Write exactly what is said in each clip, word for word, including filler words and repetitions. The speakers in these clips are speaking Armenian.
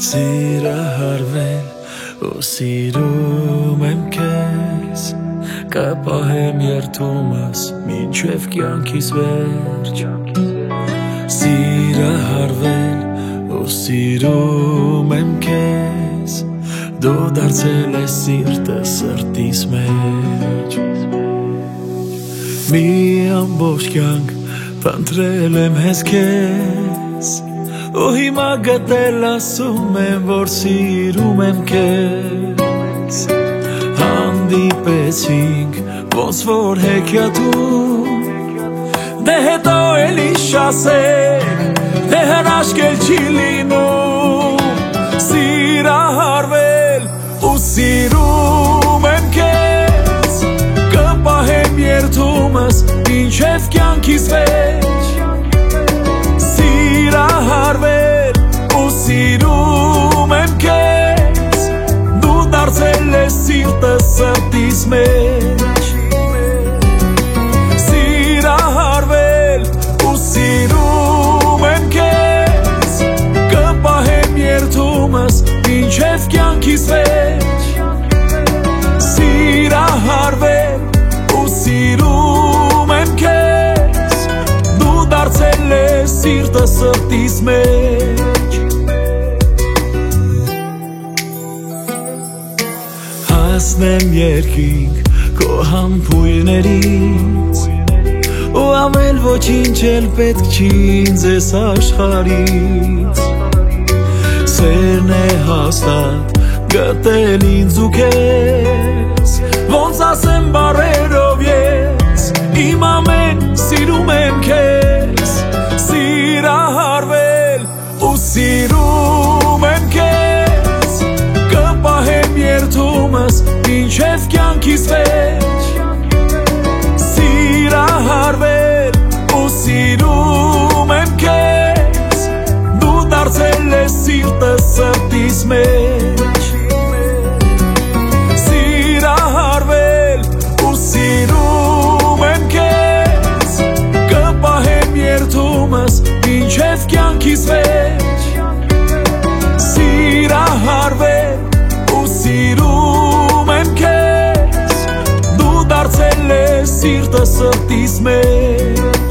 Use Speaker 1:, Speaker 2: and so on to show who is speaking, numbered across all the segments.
Speaker 1: Սիրահարվել ու սիրում եմ քեզ Կապահեմ երդումս մինչև կյանքիս վերջ Սիրահարվել ու սիրում եմ քեզ Դու դարձել ես սիրտը սրտիս մեջ Մի ամբողջ կյանք փնտրել եմ հենց քեզ Ու հիմա գտել ասում եմ, որ սիրում եմ քեզ Հանդիպեցինք ոնց որ հեքիաթում Դե հետո էլի շասենք, դե հրաշքել չի լինում Սիրահարվել ու սիրում եմ քեզ Կպահեմ երդումս մինչև կյանքիս վերջ Սիրահարվել ու սիրում եմ քեզ Դու դարձել ես սիրտը սրտիս մեջ Սիրահարվել ու սիրում եմ քեզ Կպահեմ երդումս մինչև կյանքիս վերջ Սիրահարվել ու սիրում եմ քեզ Դու դարձել ես սիրտը սրտիս մեջ Հասնեմ երկինք քո համբույրներից Ու ավել ոչինչ էլ պետք չի ինձ ես աշխարհից Սերն է հաստատ գտել ինձ ու քեզ Ոնց ասեմ բառերով ես Իմ ամեն սիրում եմ քեզ Սիրահարվել ու սիրում եմ քեզ Կպահեմ երդումս մինչև կյանքիս վերջ Սիրահարվել ու սիրում եմ քեզ Դու դարձել ես սիրտը սրտիս մեջ Սիրահարվել ու սիրում եմ քեզ Կպահեմ երդումս մինչև կյանքիս վերջ Սիրահարվել ու սիրում եմ քեզ Դու դարձել ես սիրտը սրտիս մեջ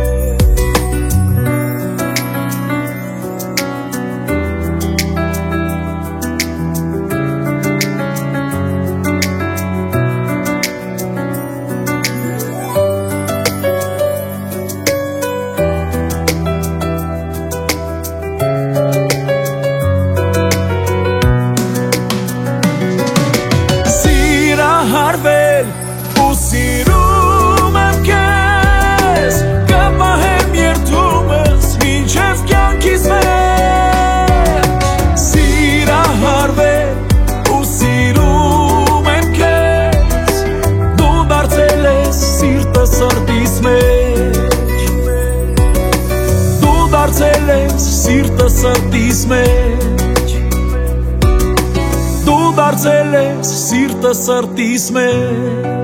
Speaker 1: Սիրահարվել ու սիրում եմ քեզ Կպահեմ երդումս մինչև կյանքիս վերջ Սիրահարվել ու սիրում եմ քեզ Դու դարձել ես սիրտը սրտիս մեջ Դու դարձել ես սիրտը սրտիս մեջ Դու դարձել ես սիրտը սրտիս մեջ